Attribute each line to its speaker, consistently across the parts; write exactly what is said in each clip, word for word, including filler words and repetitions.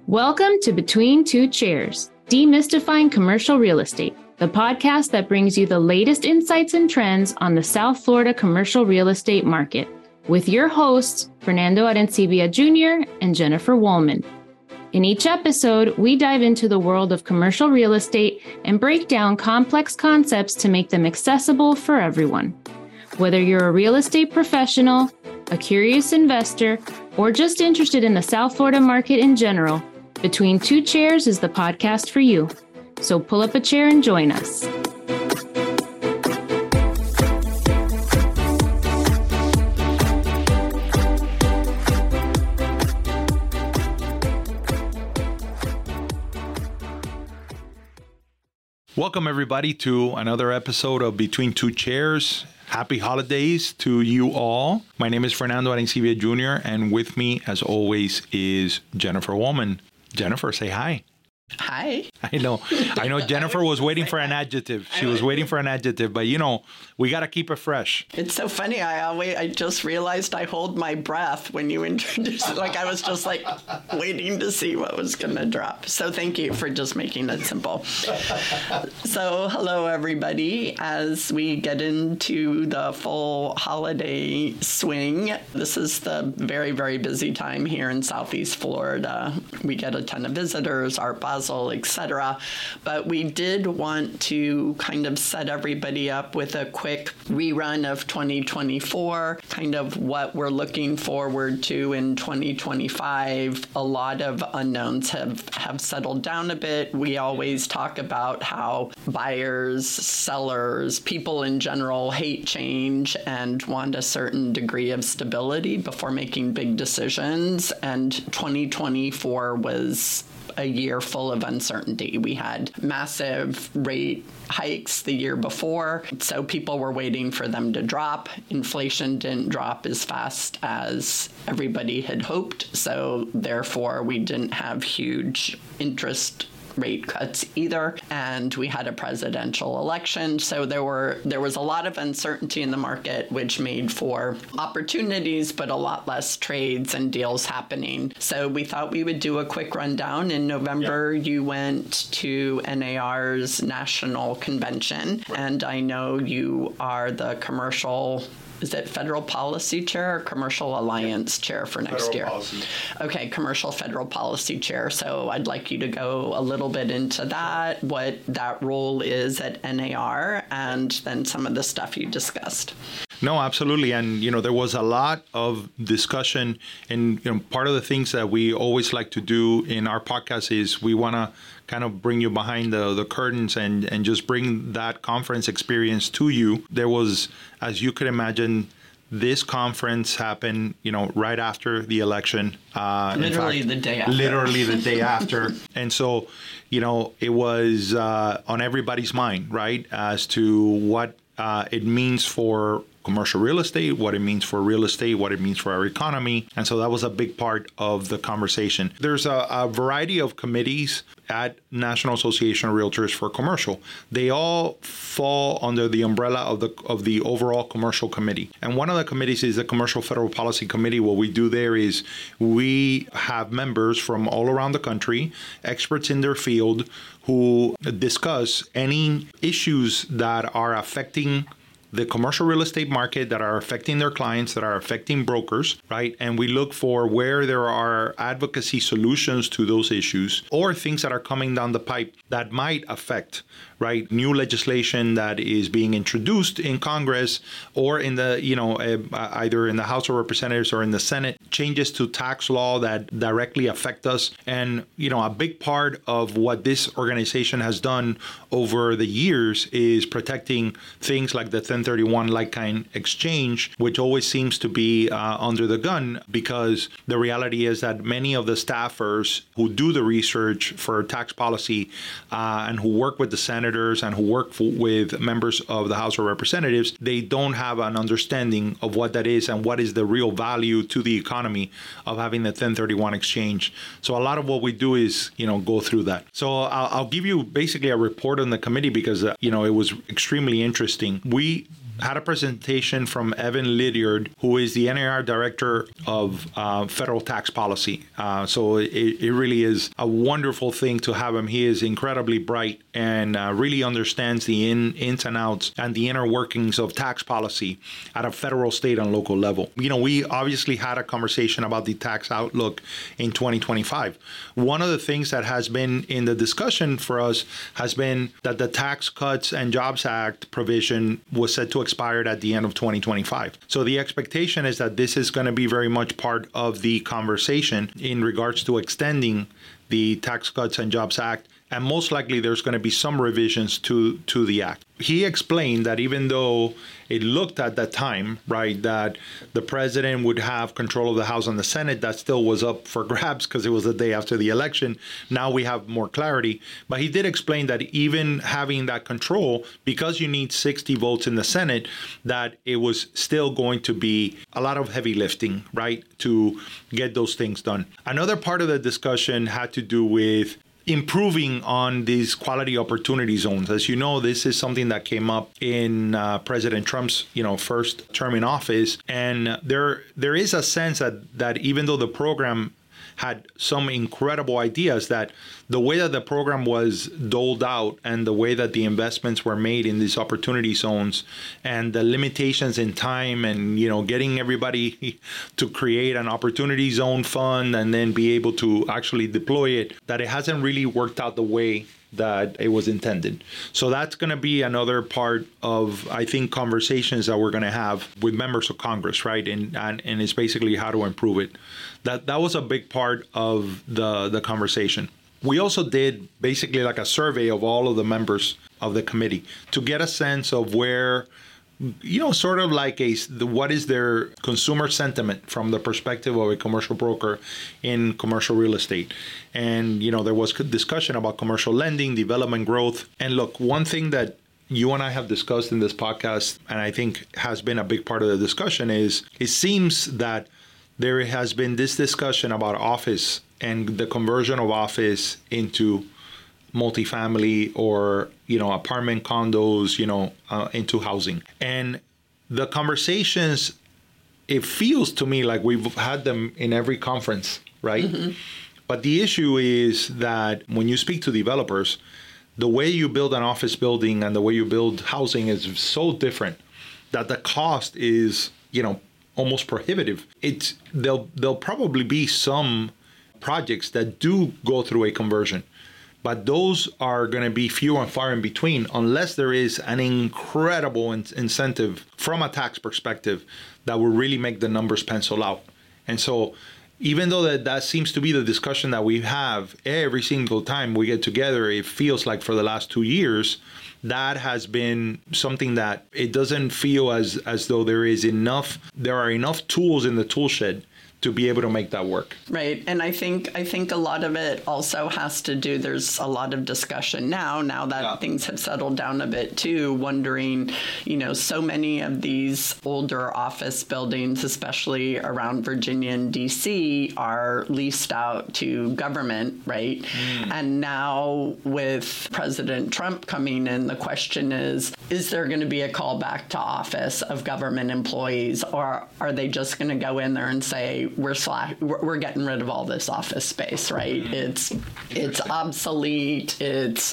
Speaker 1: Welcome to Between Two Chairs, Demystifying Commercial Real Estate, the podcast that brings you the latest insights and trends on the South Florida commercial real estate market, with your hosts, Fernando Arencibia Junior and Jennifer Woolman. In each episode, we dive into the world of commercial real estate and break down complex concepts to make them accessible for everyone. Whether you're a real estate professional, a curious investor, or just interested in the South Florida market in general, Between Two Chairs is the podcast for you. So pull up a chair and join us.
Speaker 2: Welcome, everybody, to another episode of Between Two Chairs. Happy holidays to you all. My name is Fernando Arencibia Junior, and with me, as always, is Jennifer Woolman. Jennifer, say hi.
Speaker 3: Hi.
Speaker 2: I know. I know Jennifer was waiting for an adjective. She was waiting for an adjective, but you know, we got to keep it fresh.
Speaker 3: It's so funny. I always, I just realized I hold my breath when you introduced it. Like I was just like waiting to see what was going to drop. So thank you for just making it simple. So hello, everybody. As we get into the full holiday swing, this is the very, very busy time here in Southeast Florida. We get a ton of visitors, Art Basel, et cetera. But we did want to kind of set everybody up with a quick rerun of twenty twenty-four, kind of what we're looking forward to in twenty twenty-five. A lot of unknowns have, have settled down a bit. We always talk about how buyers, sellers, people in general hate change and want a certain degree of stability before making big decisions. And twenty twenty-four was a year full of uncertainty. We had massive rate hikes the year before, so people were waiting for them to drop. Inflation didn't drop as fast as everybody had hoped, so therefore we didn't have huge interest rate cuts either, and we had a presidential election, so there were there was a lot of uncertainty in the market, which made for opportunities but a lot less trades and deals happening. So we thought we would do a quick rundown. In November, yep. You went to N A R's national convention, right. And I know you are the commercial Is it Federal Policy Chair or Commercial Alliance yep. Chair for next
Speaker 2: Federal
Speaker 3: year?
Speaker 2: Policy.
Speaker 3: Okay, Commercial Federal Policy Chair. So I'd like you to go a little bit into that, what that role is at N A R, and then some of the stuff you discussed.
Speaker 2: No, absolutely. And, you know, there was a lot of discussion. And, you know, part of the things that we always like to do in our podcast is we want to kind of bring you behind the, the curtains and, and just bring that conference experience to you. There was, as you could imagine, this conference happened, you know, right after the election. Uh,
Speaker 3: literally
Speaker 2: in fact,
Speaker 3: the day after.
Speaker 2: Literally the day after. And so, you know, it was uh, on everybody's mind, right, as to what uh, it means for commercial real estate, what it means for real estate, what it means for our economy. And so that was a big part of the conversation. There's a, a variety of committees at National Association of Realtors for Commercial. They all fall under the umbrella of the of the overall commercial committee. And one of the committees is the Commercial Federal Policy Committee. What we do there is we have members from all around the country, experts in their field, who discuss any issues that are affecting the commercial real estate market, that are affecting their clients, that are affecting brokers, right? And we look for where there are advocacy solutions to those issues or things that are coming down the pipe that might affect, right, new legislation that is being introduced in Congress or in the, you know, uh, either in the House of Representatives or in the Senate, changes to tax law that directly affect us. And, you know, a big part of what this organization has done over the years is protecting things like the ten thirty-one like-kind exchange, which always seems to be uh, under the gun, because the reality is that many of the staffers who do the research for tax policy uh, and who work with the senators and who work for, with members of the House of Representatives, they don't have an understanding of what that is and what is the real value to the economy of having the ten thirty-one exchange. So a lot of what we do is, you know, go through that. So I'll, I'll give you basically a report on the committee because, uh, you know, it was extremely interesting. We had a presentation from Evan Lydiard, who is the N A R Director of uh, Federal Tax Policy. Uh, so it, it really is a wonderful thing to have him. He is incredibly bright and uh, really understands the in, ins and outs and the inner workings of tax policy at a federal, state, and local level. You know, we obviously had a conversation about the tax outlook in twenty twenty-five. One of the things that has been in the discussion for us has been that the Tax Cuts and Jobs Act provision was set to expire at the end of twenty twenty-five. So the expectation is that this is going to be very much part of the conversation in regards to extending the Tax Cuts and Jobs Act, and most likely there's going to be some revisions to, to the act. He explained that even though it looked at that time, right, that the president would have control of the House and the Senate, that still was up for grabs because it was the day after the election. Now we have more clarity. But he did explain that even having that control, because you need sixty votes in the Senate, that it was still going to be a lot of heavy lifting, right, to get those things done. Another part of the discussion had to do with improving on these quality opportunity zones. As you know, this is something that came up in uh, President Trump's, you know, first term in office, and there there is a sense that that even though the program had some incredible ideas, that the way that the program was doled out and the way that the investments were made in these opportunity zones and the limitations in time and, you know, getting everybody to create an opportunity zone fund and then be able to actually deploy it, that it hasn't really worked out the way that it was intended. So that's going to be another part of, I think, conversations that we're going to have with members of Congress, right? And, and and it's basically how to improve it. That that was a big part of the the conversation. We also did basically like a survey of all of the members of the committee to get a sense of where, you know, sort of like a, what is their consumer sentiment from the perspective of a commercial broker in commercial real estate. And, you know, there was discussion about commercial lending, development growth. And look, one thing that you and I have discussed in this podcast, and I think has been a big part of the discussion, is it seems that there has been this discussion about office and the conversion of office into multifamily or, you know, apartment condos, you know, uh, into housing. And the conversations, it feels to me like we've had them in every conference, right? Mm-hmm. But the issue is that when you speak to developers, the way you build an office building and the way you build housing is so different that the cost is, you know, almost prohibitive. It's there'll there'll probably be some projects that do go through a conversion, but those are going to be few and far in between unless there is an incredible in- incentive from a tax perspective that will really make the numbers pencil out. And so even though that, that seems to be the discussion that we have every single time we get together, it feels like for the last two years, that has been something that it doesn't feel as, as though there is enough, there are enough tools in the tool shed to be able to make that work.
Speaker 3: Right. And I think I think a lot of it also has to do, there's a lot of discussion now, now that yeah. things have settled down a bit too, wondering, you know, so many of these older office buildings, especially around Virginia and D C, are leased out to government, right? Mm. And now with President Trump coming in, the question is, is there going to be a callback to office of government employees, or are they just going to go in there and say, we're slash, we're getting rid of all this office space, right? It's it's obsolete, it's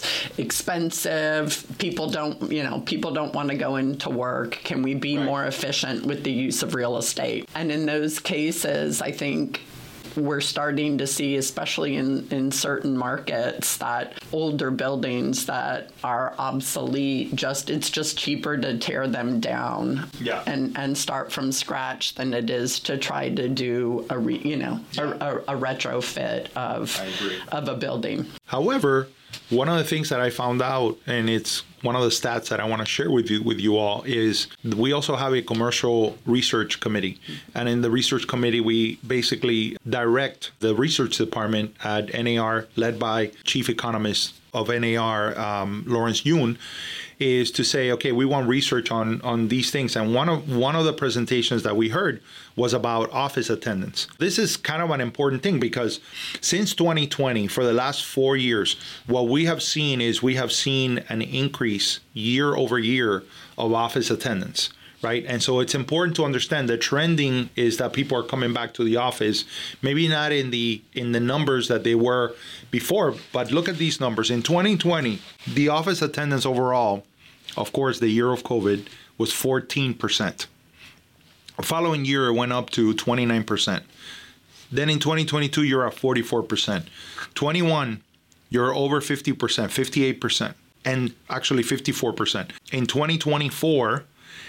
Speaker 3: expensive, people don't, you know, people don't want to go into work. Can we be right. more efficient with the use of real estate? And in those cases, I think we're starting to see, especially in, in certain markets, that older buildings that are obsolete, just it's just cheaper to tear them down yeah. and, and start from scratch than it is to try to do a re, you know yeah. a, a, a retrofit of of a building.
Speaker 2: However, one of the things that I found out, and it's one of the stats that I want to share with you with you all, is we also have a commercial research committee. And in the research committee, we basically direct the research department at N A R, led by Chief Economist of N A R, um, Lawrence Yun, is to say, okay, we want research on, on these things. And one of one of the presentations that we heard was about office attendance. This is kind of an important thing because since twenty twenty, for the last four years, what we have seen is we have seen an increase year over year of office attendance. right? And so it's important to understand the trending is that people are coming back to the office, maybe not in the in the numbers that they were before, but look at these numbers. In twenty twenty, the office attendance overall, of course, the year of COVID, was fourteen percent. The following year, it went up to twenty-nine percent. Then in twenty twenty-two, you're at forty-four percent. twenty-one, you're over fifty percent, fifty-eight percent, and actually fifty-four percent. In twenty twenty-four,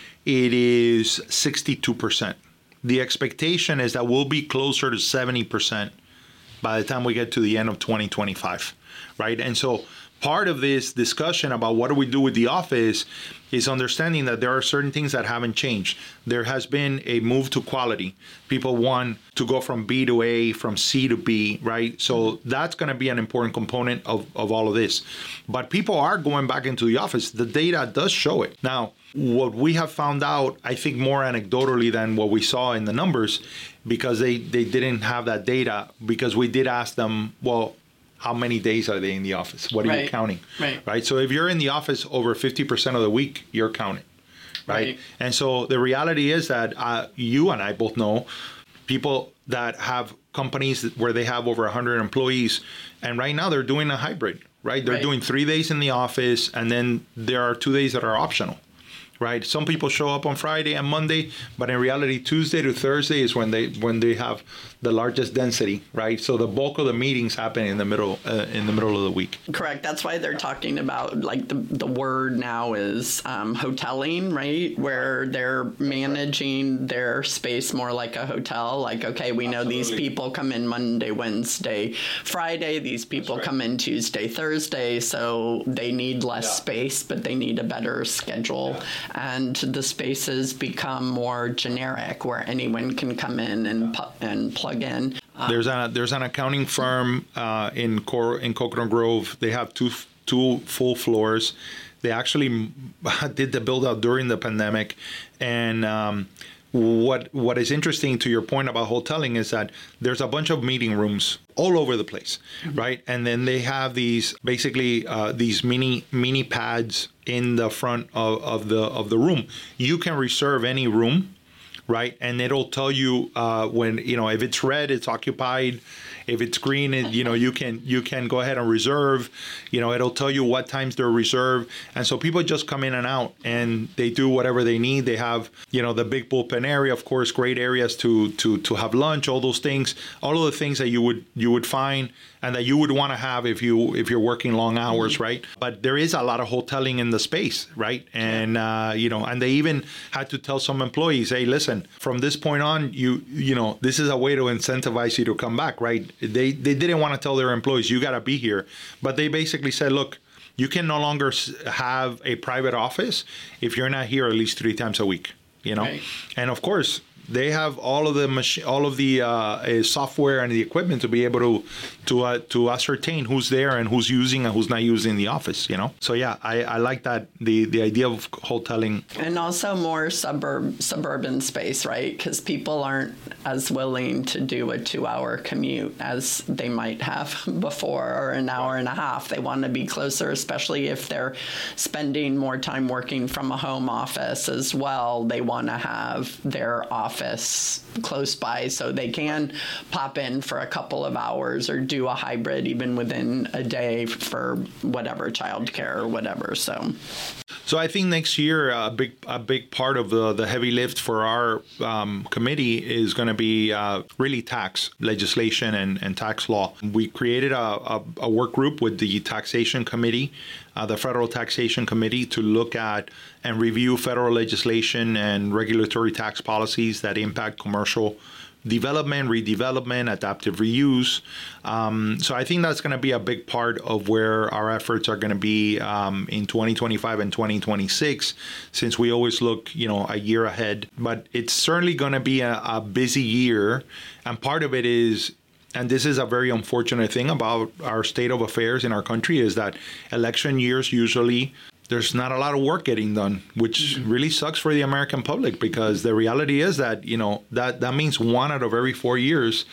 Speaker 2: it is sixty-two percent. The expectation is that we'll be closer to seventy percent by the time we get to the end of twenty twenty-five, right? And so part of this discussion about what do we do with the office is understanding that there are certain things that haven't changed. There has been a move to quality. People want to go from B to A, from C to B, right? So that's going to be an important component of, of all of this. But people are going back into the office. The data does show it. Now, what we have found out, I think more anecdotally than what we saw in the numbers, because they, they didn't have that data, because we did ask them, well, how many days are they in the office? What are
Speaker 3: right.
Speaker 2: you counting?
Speaker 3: Right.
Speaker 2: Right. So if you're in the office over fifty percent of the week, you're counting. Right. right. And so the reality is that uh, you and I both know people that have companies where they have over one hundred employees, and right now they're doing a hybrid. Right. They're right. doing three days in the office, and then there are two days that are optional. Right. Some people show up on Friday and Monday, but in reality, Tuesday to Thursday is when they when they have the largest density. Right. So the bulk of the meetings happen in the middle uh, in the middle of the week.
Speaker 3: Correct. That's why they're talking about, like, the the word now is um, hoteling, right? Where they're managing their space more like a hotel. Like, okay, we know Absolutely. These people come in Monday, Wednesday, Friday. These people right. come in Tuesday, Thursday. So they need less yeah. space, but they need a better schedule. Yeah. And the spaces become more generic, where anyone can come in and pu- and plug in. Um,
Speaker 2: there's a there's an accounting firm uh, in Cor- in Coconut Grove. They have two two full floors. They actually did the build out during the pandemic, and um, what what is interesting to your point about hoteling is that there's a bunch of meeting rooms all over the place, mm-hmm. right? And then they have these basically uh, these mini mini pads in the front of, of the of the room. You can reserve any room, right? And it'll tell you uh, when, you know, if it's red, it's occupied. If it's green, it, you know, you can you can go ahead and reserve. You know, it'll tell you what times they're reserved. And so people just come in and out, and they do whatever they need. They have, you know, the big bullpen area, of course, great areas to to to have lunch, all those things, all of the things that you would you would find and that you would want to have if you if you're working long hours, mm-hmm. right? But there is a lot of hoteling in the space, right? And uh, you know, and they even had to tell some employees, hey, listen, from this point on, you you know, this is a way to incentivize you to come back, right? They they didn't want to tell their employees, you got to be here, but they basically said, look, you can no longer have a private office if you're not here at least three times a week, you know? Right. And of course, they have all of the machi- all of the uh, software and the equipment to be able to to uh, to ascertain who's there and who's using and who's not using the office, you know. So yeah, I, I like that the the idea of hoteling, and
Speaker 3: also more suburb suburban space, right? Because people aren't as willing to do a two-hour commute as they might have before, or an hour and a half. They want to be closer, especially if they're spending more time working from a home office as well. They want to have their office close by so they can pop in for a couple of hours or do a hybrid even within a day for whatever, childcare or whatever. So
Speaker 2: So I think next year a big a big part of the, the heavy lift for our um, committee is going to be uh, really tax legislation and, and tax law. We created a, a, a work group with the taxation committee, uh, the federal taxation committee, to look at and review federal legislation and regulatory tax policies that impact commercial development, redevelopment, adaptive reuse. Um, so I think that's going to be a big part of where our efforts are going to be um, in twenty twenty-five and twenty twenty-six, since we always look, you know, a year ahead. But it's certainly going to be a, a busy year. And part of it is, and this is a very unfortunate thing about our state of affairs in our country, is that election years usually there's not a lot of work getting done, which mm-hmm. really sucks for the American public, because the reality is that, you know, that, that means one out of every four years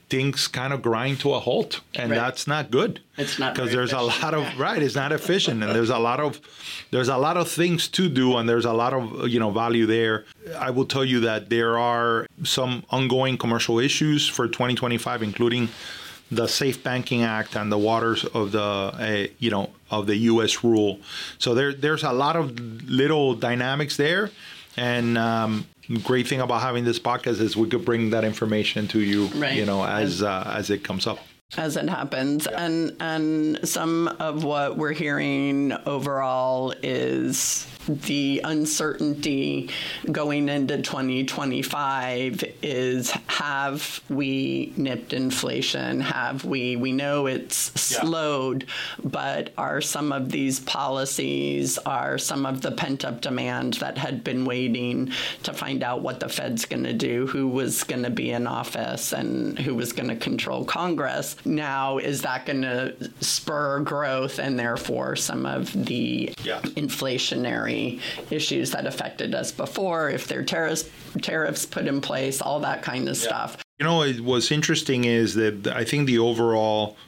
Speaker 2: things kind of grind to a halt, and
Speaker 3: Right.
Speaker 2: that's not good.
Speaker 3: It's not
Speaker 2: because
Speaker 3: very
Speaker 2: there's a
Speaker 3: efficient.
Speaker 2: lot of right. It's not efficient, and there's a lot of there's a lot of things to do, and there's a lot of you know value there. I will tell you that there are some ongoing commercial issues for twenty twenty-five, including the Safe Banking Act and the waters of the uh, you know of the U S rule. So there there's a lot of little dynamics there, and um, great thing about having this podcast is we could bring that information to you,
Speaker 3: Right.
Speaker 2: you know, as uh, as it comes up.
Speaker 3: As it happens. And and some of what we're hearing overall is the uncertainty going into twenty twenty-five is, have we nipped inflation? Have we, we know it's
Speaker 2: Yeah.
Speaker 3: slowed, but are some of these policies, are some of the pent-up demand that had been waiting to find out what the Fed's going to do, who was going to be in office and who was going to control Congress? Now, is that going to spur growth and therefore some of the
Speaker 2: Yeah.
Speaker 3: inflationary issues that affected us before, if there are tariffs, tariffs put in place, all that kind of stuff?
Speaker 2: You know, it, what's interesting is that I think the overall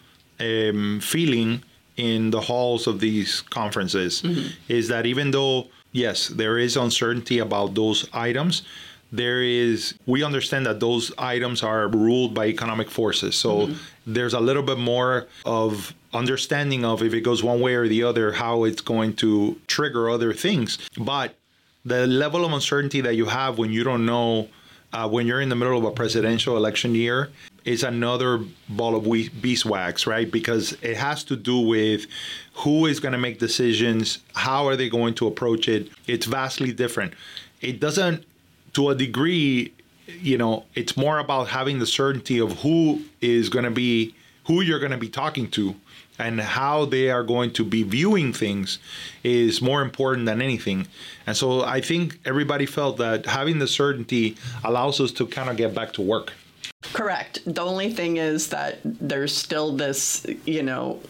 Speaker 2: um, feeling in the halls of these conferences mm-hmm. is that even though, yes, there is uncertainty about those items, there is, we understand that those items are ruled by economic forces. So mm-hmm. there's a little bit more of understanding of if it goes one way or the other, how it's going to trigger other things. But the level of uncertainty that you have when you don't know, uh, when you're in the middle of a presidential election year, is another ball of we- beeswax, right? Because it has to do with who is going to make decisions, how are they going to approach it. It's vastly different. It doesn't, to a degree, you know, it's more about having the certainty of who is going to be, who you're going to be talking to, and how they are going to be viewing things is more important than anything. And so I think everybody felt that having the certainty allows us to kind of get back to work.
Speaker 3: Correct. The only thing is that there's still this, you know,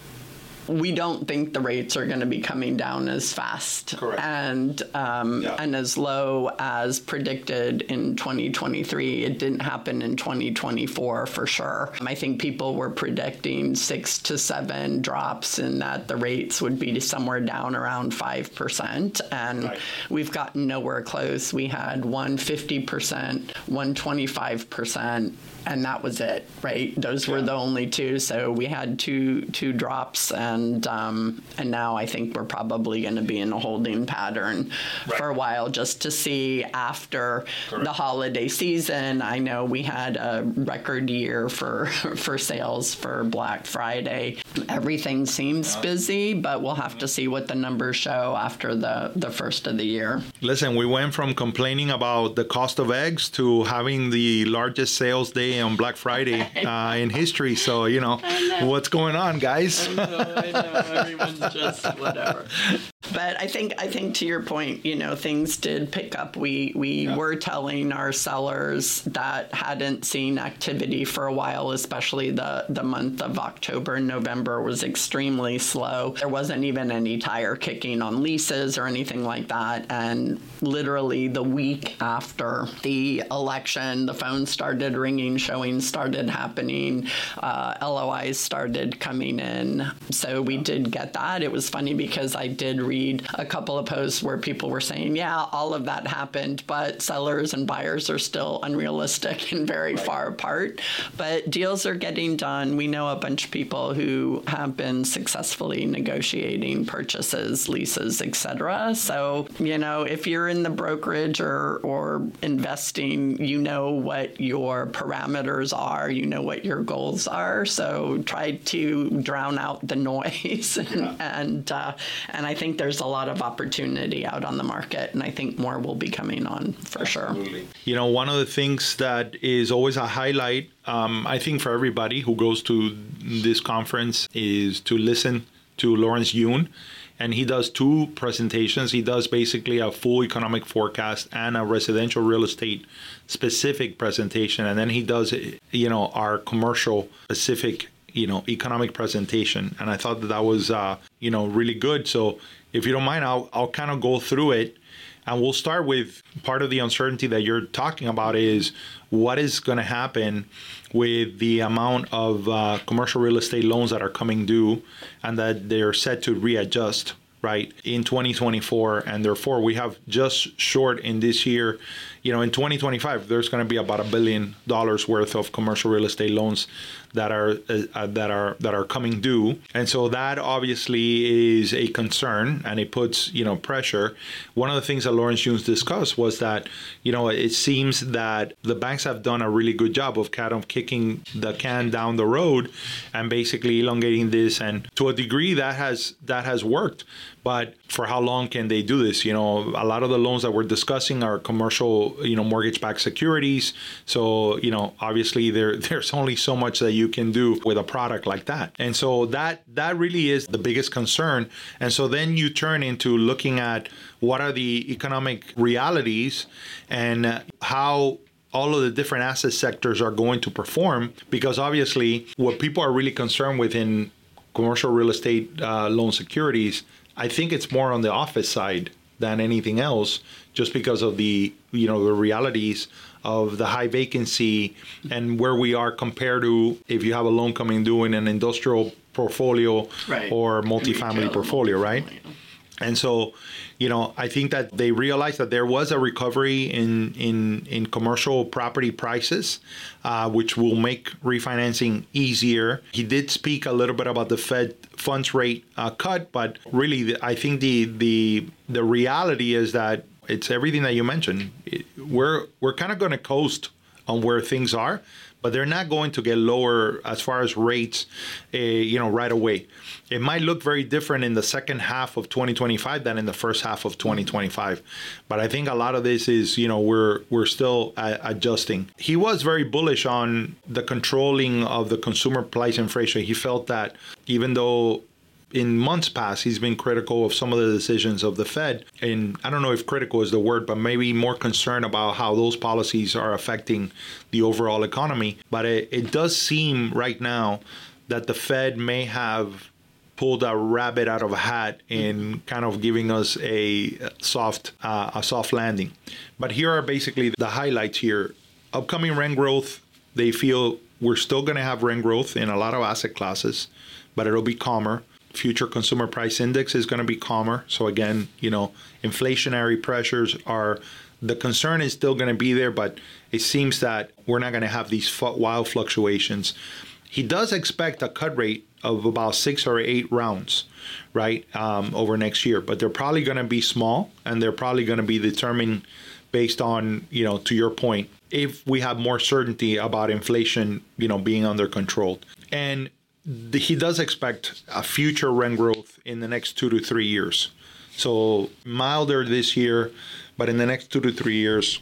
Speaker 3: we don't think the rates are going to be coming down as fast.
Speaker 2: Correct.
Speaker 3: and um,
Speaker 2: Yeah.
Speaker 3: and as low as predicted in twenty twenty-three. It didn't happen in twenty twenty-four for sure. I think people were predicting six to seven drops, and that the rates would be somewhere down around five percent, and
Speaker 2: Right.
Speaker 3: we've gotten nowhere close. We had one fifty percent, one twenty-five percent. And that was it, right? Those were
Speaker 2: Yeah.
Speaker 3: the only two. So we had two two drops, and um, and now I think we're probably going to be in a holding pattern
Speaker 2: Right.
Speaker 3: for a while, just to see after
Speaker 2: Correct.
Speaker 3: the holiday season. I know we had a record year for for sales for Black Friday. Everything seems busy, but we'll have to see what the numbers show after the the first of the year.
Speaker 2: Listen, we went from complaining about the cost of eggs to having the largest sales day on Black Friday uh, in history. So, you know, what's going on, guys?
Speaker 3: I know, I know. Everyone's just whatever. But I think I think to your point, you know, things did pick up. We we
Speaker 2: Yeah.
Speaker 3: were telling our sellers that hadn't seen activity for a while, especially the, the month of October and November was extremely slow. There wasn't even any tire kicking on leases or anything like that. And literally the week after the election, the phone started ringing, showings started happening, uh, L O Is started coming in. So we did get that. It was funny because I did read a couple of posts where people were saying, yeah, all of that happened, but sellers and buyers are still unrealistic and very right. far apart. But deals are getting done. We know a bunch of people who have been successfully negotiating purchases, leases, et cetera. So, you know, if you're in the brokerage or, or investing, you know what your parameters are, you know what your goals are. So try to drown out the noise. and
Speaker 2: Yeah.
Speaker 3: and, uh, and I think there's a lot of opportunity out on the market, and I think more will be coming on for
Speaker 2: Absolutely.
Speaker 3: sure.
Speaker 2: You know, one of the things that is always a highlight, um, I think, for everybody who goes to this conference is to listen to Lawrence Yun. And he does two presentations. He does basically a full economic forecast and a residential real estate specific presentation. And then he does, you know, our commercial specific, you know, economic presentation. And I thought that that was, uh, you know, really good. So if you don't mind, I'll, I'll kind of go through it. And we'll start with part of the uncertainty that you're talking about is what is going to happen with the amount of uh, commercial real estate loans that are coming due and that they're set to readjust, right, in twenty twenty-four. And therefore, we have just short in this year, you know, in twenty twenty-five, there's going to be about a billion dollars worth of commercial real estate loans that are uh, that are that are coming due, and so that obviously is a concern, and it puts you know pressure. One of the things that Lawrence Yunes discussed was that you know it seems that the banks have done a really good job of kind of kicking the can down the road and basically elongating this, and to a degree that has that has worked. But for how long can they do this? You know, a lot of the loans that we're discussing are commercial, you know, mortgage-backed securities. So, you know, obviously there there's only so much that you can do with a product like that. And so that that really is the biggest concern. And so then you turn into looking at what are the economic realities and how all of the different asset sectors are going to perform, because obviously what people are really concerned with in commercial real estate uh, loan securities, I think it's more on the office side than anything else, just because of the, you know, the realities of the high vacancy and where we are compared to if you have a loan coming due in an industrial portfolio
Speaker 3: right.
Speaker 2: or multifamily
Speaker 3: Retail,
Speaker 2: portfolio, right?
Speaker 3: multifamily.
Speaker 2: And so, you know, I think that they realized that there was a recovery in in, in commercial property prices, uh, which will make refinancing easier. He did speak a little bit about the Fed funds rate uh, cut, but really, the, I think the the the reality is that it's everything that you mentioned. It, we're we're kind of going to coast on where things are, but they're not going to get lower as far as rates, uh, you know, right away. It might look very different in the second half of twenty twenty-five than in the first half of twenty twenty-five. But I think a lot of this is, you know, we're we're still uh, adjusting. He was very bullish on the controlling of the consumer price inflation. He felt that even though in months past, he's been critical of some of the decisions of the Fed. And I don't know if critical is the word, but maybe more concerned about how those policies are affecting the overall economy. But it, it does seem right now that the Fed may have pulled a rabbit out of a hat in kind of giving us a soft, uh, a soft landing. But here are basically the highlights here. Upcoming rent growth, they feel we're still going to have rent growth in a lot of asset classes, but it'll be calmer. Future consumer price index is going to be calmer. So again, you know, inflationary pressures are, the concern is still going to be there, but it seems that we're not going to have these wild fluctuations. He does expect a cut rate of about six or eight rounds, right, um, over next year, but they're probably going to be small, and they're probably going to be determined based on, you know, to your point, if we have more certainty about inflation, you know, being under control. And he does expect a future rent growth in the next two to three years. So milder this year, but in the next two to three years,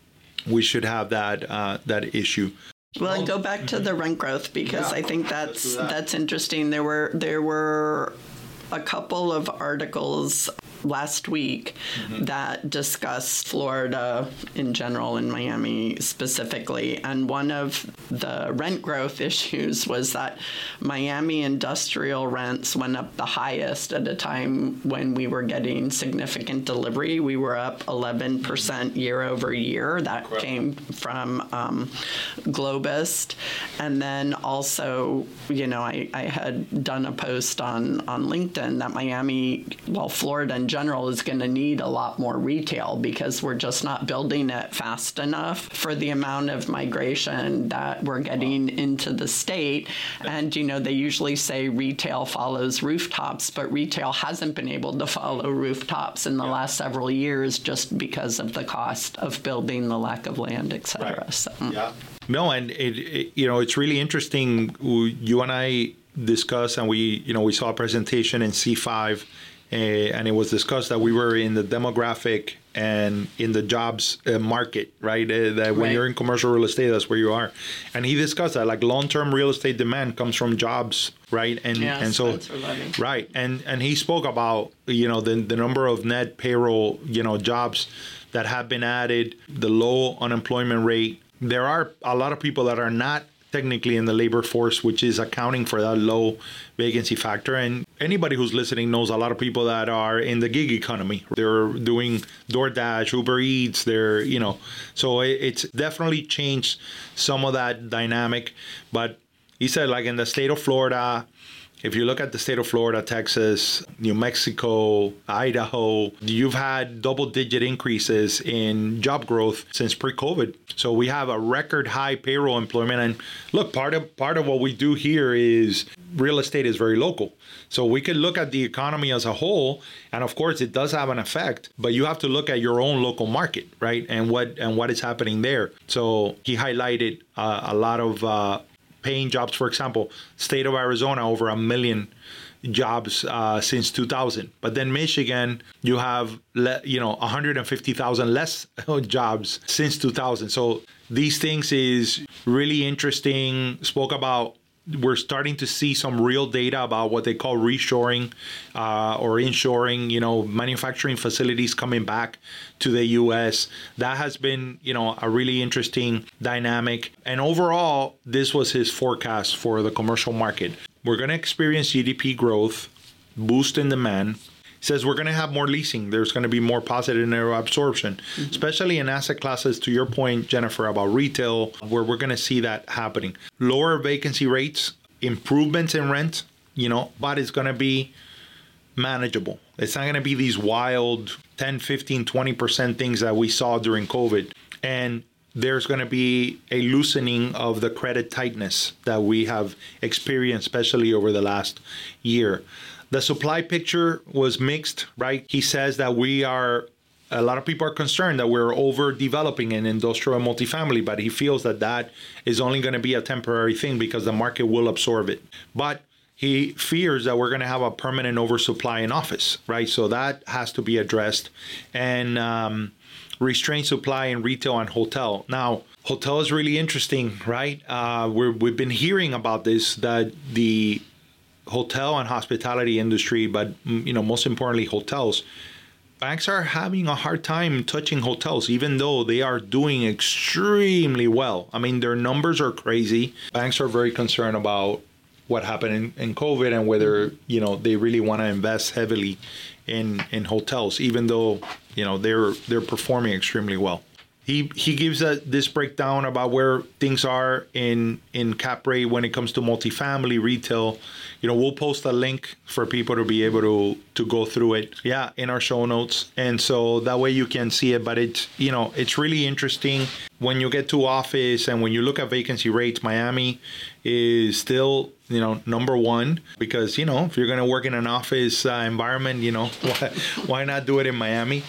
Speaker 2: we should have that uh, that issue.
Speaker 3: Well, and go back to the rent growth, because
Speaker 2: Yeah,
Speaker 3: I think that's
Speaker 2: that.
Speaker 3: that's interesting. There were there were a couple of articles last week mm-hmm. that discussed Florida in general and Miami specifically. And one of the rent growth issues was that Miami industrial rents went up the highest at a time when we were getting significant delivery. We were up eleven percent year over year. That Correct. Came from um, Globist. And then also, you know, I, I had done a post on, on LinkedIn that Miami, well, Florida in general is going to need a lot more retail, because we're just not building it fast enough for the amount of migration that we're getting into the state. And, you know, they usually say retail follows rooftops, but retail hasn't been able to follow rooftops in the yeah. last several years just because of the cost of building, the lack of land, et cetera. Right. So.
Speaker 2: Yeah. No, and it, it, you know, it's really interesting. You and I discussed, and we, you know, we saw a presentation in C five, uh, and it was discussed that we were in the demographic and in the jobs uh, market, right? Uh, that right. When you're in commercial real estate, that's where you are. And he discussed that, like, long-term real estate demand comes from jobs, right? And
Speaker 3: yeah,
Speaker 2: and so right, and and he spoke about, you know, the the number of net payroll, you know, jobs that have been added, the low unemployment rate. There are a lot of people that are not technically in the labor force, which is accounting for that low vacancy factor. And anybody who's listening knows a lot of people that are in the gig economy. They're doing DoorDash, Uber Eats, they're, you know, so it, it's definitely changed some of that dynamic. But he said, like in the state of Florida, if you look at the state of Florida, Texas, New Mexico, Idaho, you've had double-digit increases in job growth since pre-COVID. So we have a record high payroll employment. And look, part of part of what we do here is real estate is very local. So we could look at the economy as a whole, and of course it does have an effect, but you have to look at your own local market, right? And what and what is happening there. So he highlighted uh, a lot of uh, paying jobs. For example, state of Arizona, over a million jobs uh, since two thousand. But then Michigan, you have, le- you know, one hundred fifty thousand less jobs since two thousand. So these things is really interesting. Spoke about, we're starting to see some real data about what they call reshoring uh, or inshoring, you know, manufacturing facilities coming back to the U S. That has been, you know, a really interesting dynamic. And overall, this was his forecast for the commercial market. We're going to experience G D P growth, boost in demand. He says we're going to have more leasing. There's going to be more positive net absorption, mm-hmm. especially in asset classes, to your point, Jennifer, about retail, where we're going to see that happening. Lower vacancy rates, improvements in rent, you know, but it's going to be manageable. It's not going to be these wild ten, fifteen, twenty percent things that we saw during COVID. And there's going to be a loosening of the credit tightness that we have experienced, especially over the last year. The supply picture was mixed, right? He says that we are, a lot of people are concerned that we're overdeveloping in industrial and multifamily, but he feels that that is only going to be a temporary thing because the market will absorb it. But he fears that we're going to have a permanent oversupply in office, right? So that has to be addressed. And um, restrained supply in retail and hotel. Now, hotel is really interesting, right? Uh, we're, we've been hearing about this, that the hotel and hospitality industry, but you know, most importantly, hotels, banks are having a hard time touching hotels, even though they are doing extremely well. I mean, their numbers are crazy. Banks are very concerned about what happened in, in COVID and whether, you know, they really want to invest heavily in, in hotels, even though, you know, they're they're performing extremely well. He he gives a, this breakdown about where things are in, in cap rate when it comes to multifamily, retail. You know, we'll post a link for people to be able to, to go through it, yeah, in our show notes. And so that way you can see it. But it's, you know, it's really interesting when you get to office and when you look at vacancy rates. Miami is still, you know, number one because, you know, if you're going to work in an office uh, environment, you know, why, why not do it in Miami?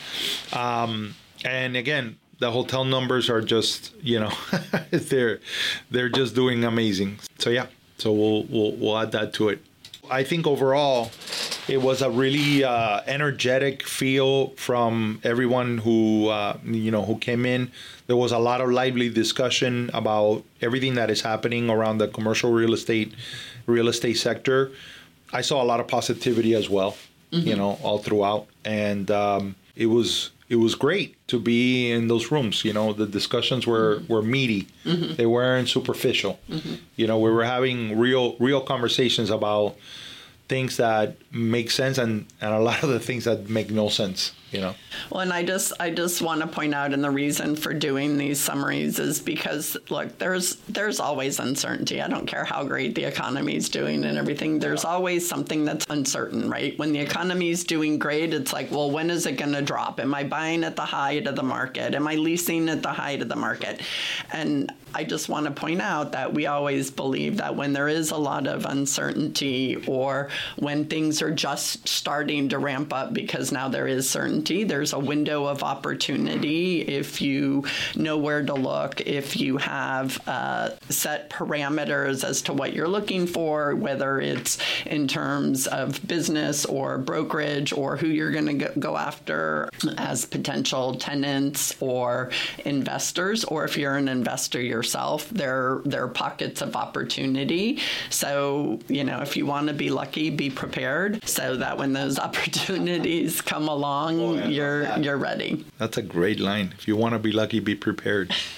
Speaker 2: Um, and again, the hotel numbers are just, you know, they're they're just doing amazing. So yeah, so we'll we'll we'll add that to it. I think overall, it was a really uh, energetic feel from everyone who uh, you know who came in. There was a lot of lively discussion about everything that is happening around the commercial real estate real estate sector. I saw a lot of positivity as well, mm-hmm. you know, all throughout, and um, it was. It was great to be in those rooms. You know, the discussions were, mm-hmm. were meaty. Mm-hmm. They weren't superficial. Mm-hmm. You know, we were having real real conversations about things that make sense and, and a lot of the things that make no sense, you know.
Speaker 3: Well, and I just I just want to point out, and the reason for doing these summaries is because, look, there's there's always uncertainty. I don't care how great the economy is doing and everything. There's always something that's uncertain, right? When the economy is doing great, it's like, well, when is it going to drop? Am I buying at the height of the market? Am I leasing at the height of the market? And I just want to point out that we always believe that when there is a lot of uncertainty or when things are just starting to ramp up because now there is certainty, there's a window of opportunity if you know where to look, if you have uh, set parameters as to what you're looking for, whether it's in terms of business or brokerage or who you're going to go after as potential tenants or investors, or if you're an investor yourself. yourself. There, there are pockets of opportunity. So, you know, if you want to be lucky, be prepared so that when those opportunities come along, oh, yeah, you're you're ready.
Speaker 2: That's a great line. If you want to be lucky, be prepared.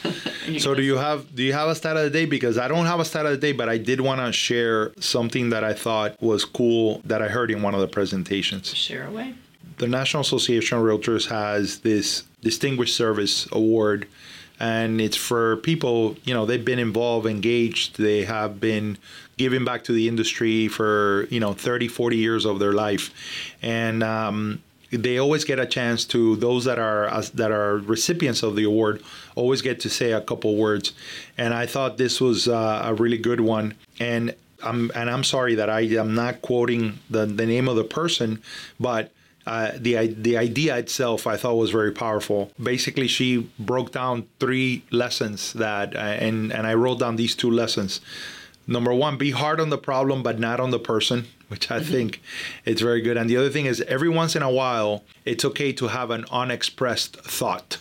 Speaker 2: So do you have do you have a stat of the day? Because I don't have a stat of the day, but I did want to share something that I thought was cool that I heard in one of the presentations.
Speaker 3: Share away.
Speaker 2: The National Association of Realtors has this Distinguished Service Award, and it's for people, you know, they've been involved, engaged, they have been giving back to the industry for, you know, thirty, forty years of their life. And um, they always get a chance to, those that are uh, that are recipients of the award, always get to say a couple words. And I thought this was uh, a really good one. And I'm, and I'm sorry that I am not quoting the, the name of the person, but Uh, the the idea itself I thought was very powerful. Basically, she broke down three lessons that, uh, and and I wrote down these two lessons. Number one, be hard on the problem, but not on the person, which I think it's very good. And the other thing is, every once in a while, it's okay to have an unexpressed thought.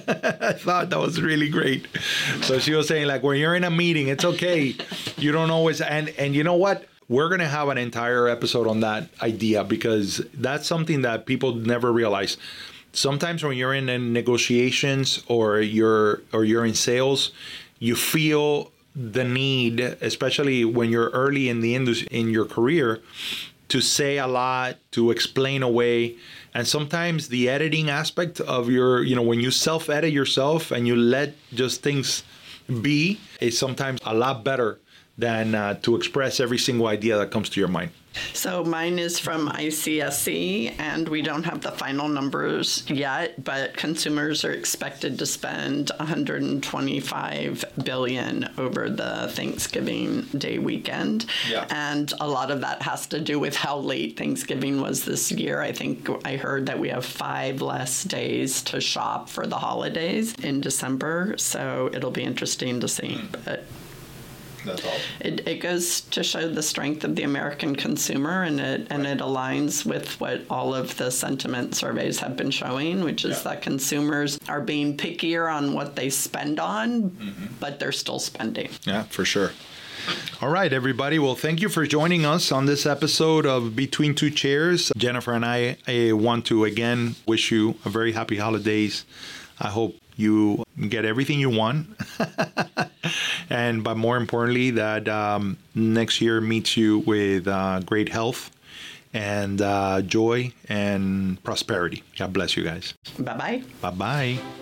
Speaker 2: I thought that was really great. So she was saying, like, when you're in a meeting, it's okay. You don't always, and and you know what? We're going to have an entire episode on that idea, because that's something that people never realize. Sometimes when you're in negotiations or you're or you're in sales, you feel the need, especially when you're early in the industry, in your career, to say a lot, to explain away. And sometimes the editing aspect of your, you know, when you self-edit yourself and you let just things be, is sometimes a lot better than uh, to express every single idea that comes to your mind.
Speaker 3: So mine is from I C S C, and we don't have the final numbers yet, but consumers are expected to spend one hundred twenty-five billion dollars over the Thanksgiving Day weekend.
Speaker 2: Yeah.
Speaker 3: And a lot of that has to do with how late Thanksgiving was this year. I think I heard that we have five less days to shop for the holidays in December, so it'll be interesting to see. But
Speaker 2: That's all.
Speaker 3: It, it goes to show the strength of the American consumer, and it and it aligns with what all of the sentiment surveys have been showing, which is
Speaker 2: Yeah.
Speaker 3: that consumers are being pickier on what they spend on,
Speaker 2: Mm-hmm.
Speaker 3: but they're still spending.
Speaker 2: Yeah, for sure. All right, everybody. Well, thank you for joining us on this episode of Between Two Chairs. Jennifer and I, I want to again wish you a very happy holidays. I hope you get everything you want. And but more importantly, that um, next year meets you with uh, great health and uh, joy and prosperity. God bless you guys.
Speaker 3: Bye-bye.
Speaker 2: Bye-bye.